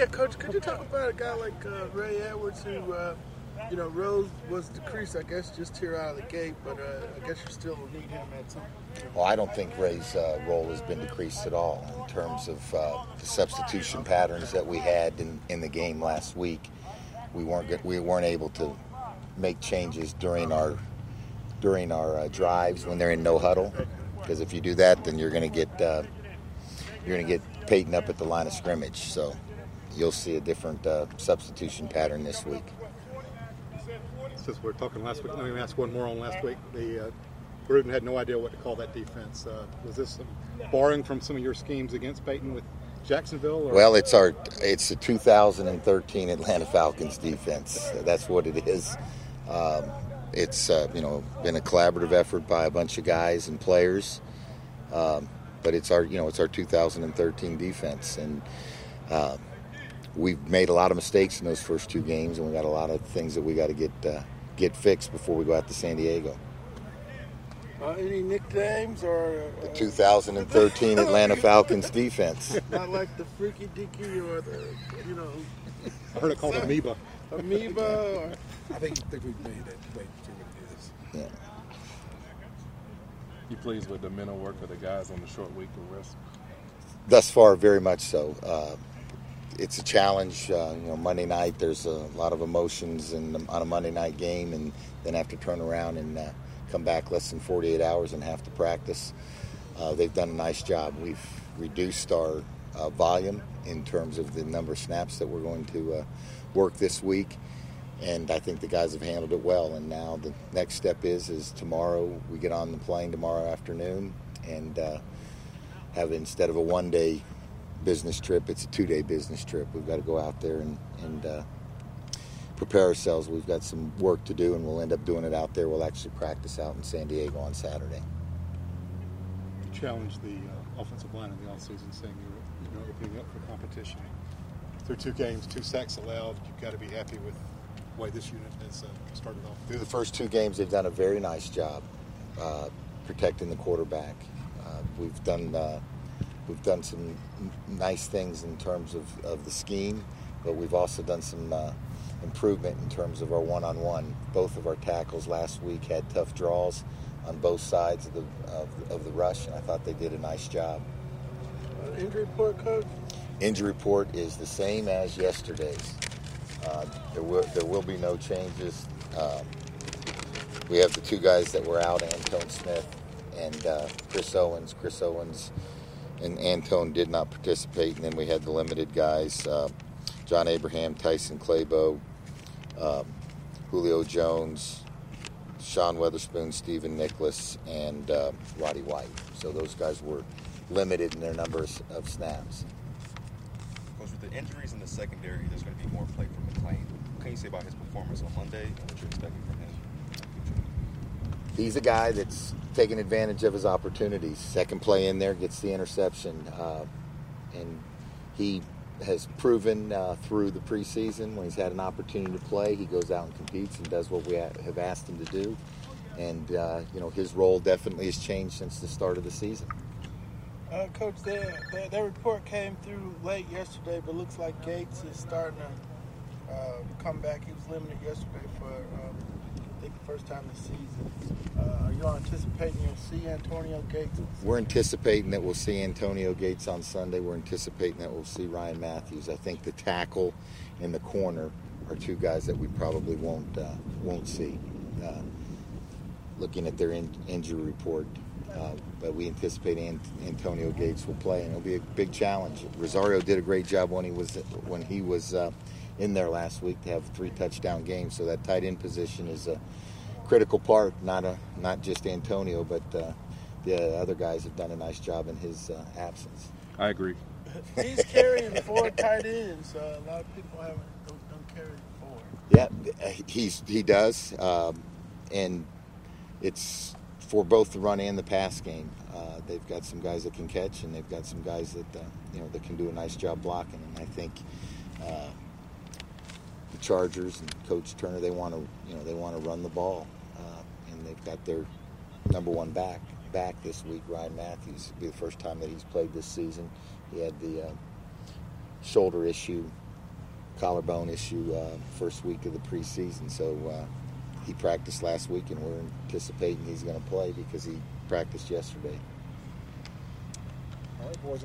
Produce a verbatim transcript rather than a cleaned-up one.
yeah, Coach, could you talk about a guy like uh, Ray Edwards who, uh, you know, Rose was decreased, I guess, just here out of the gate, but uh, I guess you still need him at some point. Well, I don't think Ray's uh, role has been decreased at all in terms of uh, the substitution patterns that we had in, in the game last week. We weren't get, we weren't able to make changes during our during our uh, drives when they're in no huddle, because if you do that, then you're going to get uh, you're going to get Peyton up at the line of scrimmage. So you'll see a different uh, substitution pattern this week. Since we were talking last week, let me ask one more on last week. The uh, Gruden had no idea what to call that defense. Uh, was this some borrowing from some of your schemes against Peyton with Jacksonville? Or? Well, it's our it's the two thousand thirteen Atlanta Falcons defense. That's what it is. Um, it's uh, you know been a collaborative effort by a bunch of guys and players, um, but it's our you know it's our two thousand thirteen defense, and uh, we've made a lot of mistakes in those first two games, and we got a lot of things that we got to get uh, get fixed before we go out to San Diego. Uh, any nicknames or uh, The two thousand thirteen Atlanta Falcons defense. Not like the Freaky Dicky or the you know. I heard it called amoeba. Amoeba. Or, I think I think we've made it. Wait, see what it is. Yeah. You pleased with the mental work of the guys on the short week of rest? Thus far, very much so. Uh, it's a challenge. Uh, you know, Monday night there's a lot of emotions in, on a Monday night game, and then have to turn around and uh, come back less than forty-eight hours and have to practice. Uh, they've done a nice job. We've reduced our uh, volume in terms of the number of snaps that we're going to uh, work this week, and I think the guys have handled it well. And now the next step is is tomorrow we get on the plane tomorrow afternoon and uh, have, instead of a one-day business trip, it's a two-day business trip. We've got to go out there and, and uh, prepare ourselves. We've got some work to do, and we'll end up doing it out there. We'll actually practice out in San Diego on Saturday. You challenged the uh, offensive line in the offseason, saying you were you know, opening up for competition. Through two games, two sacks allowed, you've got to be happy with the way this unit has uh, started off. Through the first two games, they've done a very nice job uh, protecting the quarterback. Uh, we've done uh, we've done some nice things in terms of, of the scheme, but we've also done some uh, improvement in terms of our one-on-one. Both of our tackles last week had tough draws on both sides of the of, of the rush, and I thought they did a nice job. uh, injury report, Coach? Injury report is the same as yesterday's. Uh, there will there will be no changes. Um, we have the two guys that were out, Antone Smith and uh, Chris Owens. Chris Owens and Antone did not participate, and then we had the limited guys, uh, John Abraham, Tyson Claybo, um, Julio Jones, Sean Weatherspoon, Stephen Nicholas, and uh, Roddy White. So those guys were limited in their numbers of snaps. Coach, with the injuries in the secondary, there's going to be more play from McClain. What can you say about his performance on Monday and what you're expecting from him? He's a guy that's taking advantage of his opportunities. Second play in there, gets the interception. Uh, and he has proven uh, through the preseason, when he's had an opportunity to play, he goes out and competes and does what we have asked him to do. And, uh, you know, his role definitely has changed since the start of the season. Uh, Coach, their, their, their report came through late yesterday, but looks like Gates is starting to uh, come back. He was limited yesterday for, um, I think, the first time this season. Uh, are you anticipating you'll see Antonio Gates? We're anticipating that we'll see Antonio Gates on Sunday. We're anticipating that we'll see Ryan Matthews. I think the tackle and the corner are two guys that we probably won't uh, won't see. Uh, looking at their in, injury report, uh, but we anticipate Ant- Antonio Gates will play, and it'll be a big challenge. Rosario did a great job when he was when he was uh, in there last week to have three touchdown games. So that tight end position is a critical part. Not a not just Antonio, but uh, the other guys have done a nice job in his uh, absence. I agree. He's carrying four tight ends. Uh, a lot of people haven't don't, don't carry four. Yeah, he's he does, um, and it's for both the run and the pass game. Uh, they've got some guys that can catch, and they've got some guys that uh, you know that can do a nice job blocking. And I think uh, the Chargers and Coach Turner, they want to you know they want to run the ball, uh, and they've got their number one back back this week, Ryan Matthews. It'll be the first time that he's played this season. He had the uh, shoulder issue collarbone issue uh, first week of the preseason. So uh, he practiced last week, and we're anticipating he's going to play because he practiced yesterday. All right, boys.